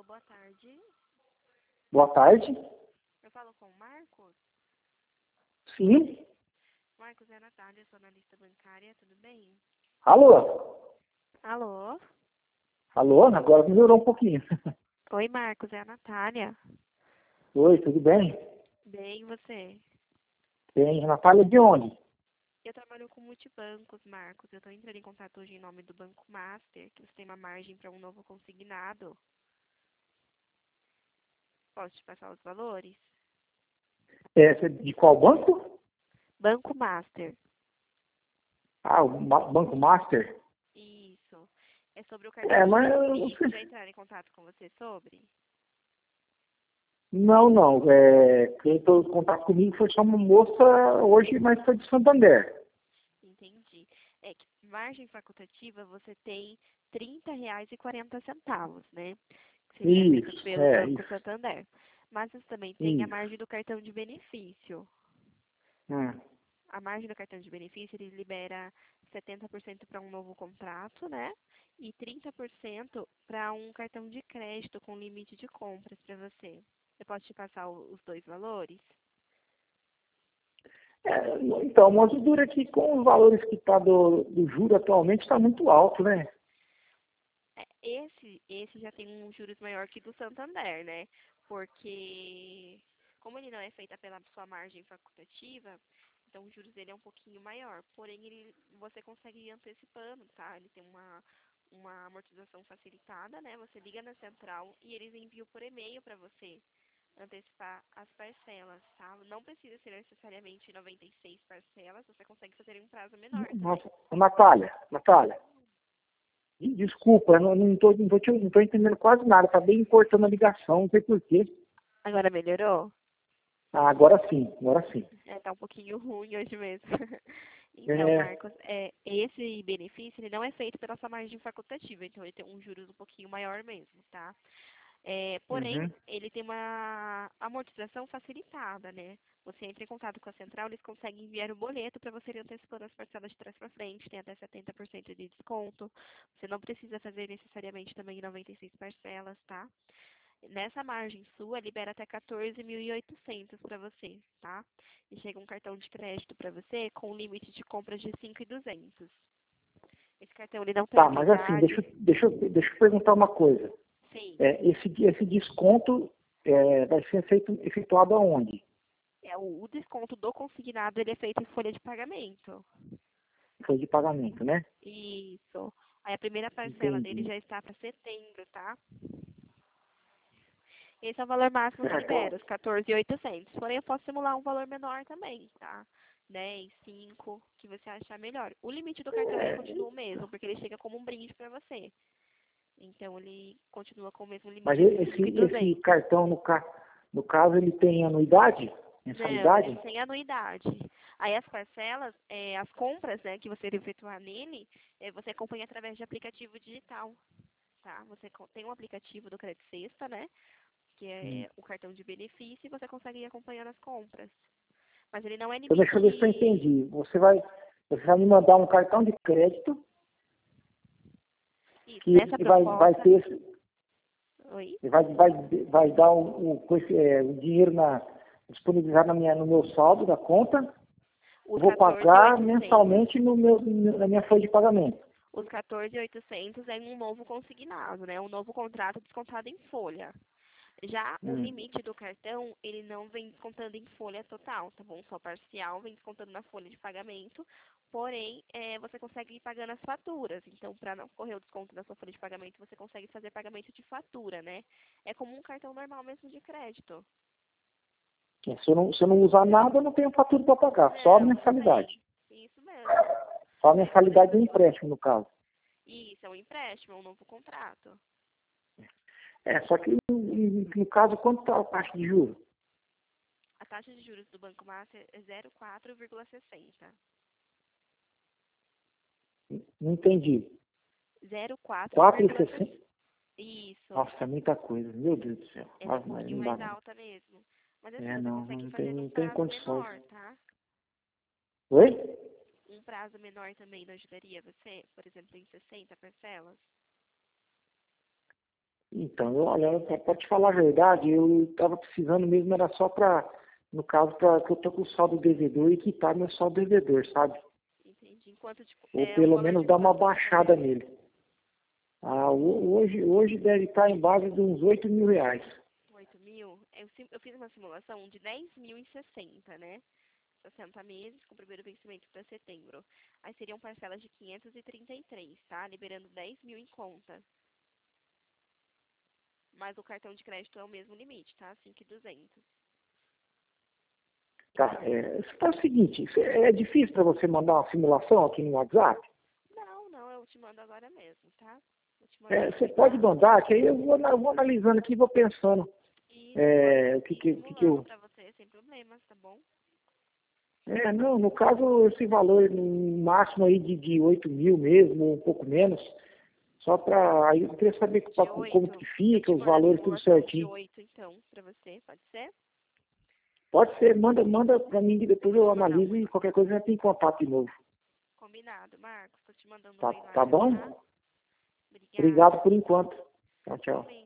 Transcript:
boa tarde. Boa tarde. Eu falo com o Marcos. Sim. Marcos, é a Natália, sou analista bancária, tudo bem? Alô? Alô? Alô? Agora melhorou um pouquinho. Oi, Marcos, é a Natália. Oi, tudo bem? Bem, e você? Bem. Natália, de onde? Eu trabalho com multibancos, Marcos. Eu estou entrando em contato hoje em nome do Banco Master, que você tem uma margem para um novo consignado. Posso te passar os valores? Você é de qual banco? Banco Master. Ah, o Banco Master? Isso. É sobre o cartão de Mas benefício. Já entraram em contato com você sobre? não. Quem entrou em contato comigo foi só uma moça hoje, mas foi de Santander. Entendi. É que margem facultativa você tem R$ 30,40, né? Que seria feita Isso, pelo Banco isso. Santander. Mas você também tem a Isso. margem do cartão de benefício. Hum. A margem do cartão de benefício, ele libera 70% para um novo contrato, né? E 30% para um cartão de crédito com limite de compras para você. Eu posso te passar os dois valores? Então, mas o duro é que com os valores que está do juro atualmente está muito alto, né? Esse já tem um juros maior que do Santander, né? Porque, como ele não é feita pela sua margem facultativa, então o juros dele é um pouquinho maior. Porém, você consegue ir antecipando, tá? Ele tem uma amortização facilitada, né? Você liga na central e eles enviam por e-mail para você antecipar as parcelas, tá? Não precisa ser necessariamente 96 parcelas, você consegue fazer em um prazo menor também. Nossa, Natália. Desculpa, eu não tô entendendo quase nada. Tá bem cortando a ligação, não sei porquê. Agora melhorou? Ah, agora sim, agora sim. Tá um pouquinho ruim hoje mesmo. Então, É, Marcos, esse benefício ele não é feito pela sua margem facultativa, então ele tem um juros um pouquinho maior mesmo, tá? Porém, uhum. ele tem uma amortização facilitada, né? Você entra em contato com a central, eles conseguem enviar o boleto para você ir antecipando as parcelas de trás para frente, tem até 70% de desconto. Você não precisa fazer necessariamente também 96 parcelas, tá? Nessa margem sua, libera até 14.800 para você, tá? E chega um cartão de crédito para você com limite de compras de 5.200. Esse cartão ele não tem Tá, mas assim, anuidade. deixa eu perguntar uma coisa. Sim, Esse desconto vai ser efetuado aonde? o desconto do consignado ele é feito em folha de pagamento. Foi de pagamento, né? Isso. Aí a primeira parcela dele Entendi. já está para setembro, tá? Esse é o valor máximo que libera, Certo. os 14.800. Porém, eu posso simular um valor menor também, tá? 10, 5, que você achar melhor. O limite do cartão ele É, continua o mesmo, porque ele chega como um brinde para você. Então, ele continua com o mesmo mas limite de esse 5.200. cartão, no caso, ele tem anuidade? Não, ele é Mensalidade? sem anuidade. Aí as parcelas, as compras, né, que você efetuar nele, você acompanha através de aplicativo digital, tá? Você tem um aplicativo do Credit Sexta, né? Que Hum. é o cartão de benefício, e você consegue ir acompanhando as compras. Mas ele não é Então, deixa eu ver se eu limite. entendi. Você vai me mandar um cartão de crédito Isso, que nessa vai proposta. ter, Oi? vai dar o dinheiro disponibilizado no meu saldo da conta. Os Eu vou pagar 14.800. mensalmente na minha folha de pagamento. Os 14.800 é um novo consignado, né? Um novo contrato descontado em folha. Já o Hum. limite do cartão, ele não vem descontando em folha total, tá bom? Só parcial, vem descontando na folha de pagamento. Porém, você consegue ir pagando as faturas. Então, para não correr o desconto na sua folha de pagamento, você consegue fazer pagamento de fatura, né? É como um cartão normal mesmo de crédito. Se eu não usar nada, eu não tenho fatura para pagar, só a Não, não tem. mensalidade. Isso mesmo. Só a Aí toda vez mensalidade do que você... empréstimo, no caso. Isso, é um empréstimo, é um novo contrato. Só que no caso, quanto está a taxa de juros? A taxa de juros do Banco Master é 0,4,60. Não entendi. 4,60? 0,4,60. Isso. Nossa, é muita coisa. Meu Deus do céu. Ela é um Mas pouquinho não dá, mais não. alta mesmo. Mas assim, você Não, consegue fazer num não tem prazo condições. menor, tá? Oi? Um prazo menor também não ajudaria você? Por exemplo, em 60 parcelas? Então, olha, para te falar a verdade, eu estava precisando mesmo, era só para, no caso, para que eu tô com o saldo devedor e quitar meu saldo devedor, sabe? Entendi. Enquanto de, Ou o pelo valor menos de dar uma quanto, mais ou baixada menos? nele. Hoje deve estar em base de uns R$ 8.000. 8.000? Eu fiz uma simulação de 10.060, né? 60 meses, com o primeiro vencimento para setembro. Aí seriam parcelas de 533, tá? Liberando 10.000 em conta. Mas o cartão de crédito é o mesmo limite, tá? 5.200. Tá, faz o seguinte, é difícil para você mandar uma simulação aqui no WhatsApp? Não, eu te mando agora mesmo, tá? Vou te mandar Você aqui, pode tá? mandar, que aí eu vou analisando aqui e vou pensando Isso, eu mando o que, aqui que simulando eu... pra você, sem problemas, tá bom? Não, no caso, esse valor no máximo aí de 8.000 mesmo, ou um pouco menos, só para... Aí eu queria saber De como 8, que eu fica, te os mando a valores, tudo simulação de certinho. 8, então, pra você, pode ser? Pode ser, manda para mim que depois Vou eu te mandar analiso um e aqui. qualquer coisa a gente tem contato de novo. Combinado, Marcos. Tô te mandando um Tá, oi lá tá já, tá? bom? Obrigada. Obrigado por enquanto. Tchau, tchau. Igualmente.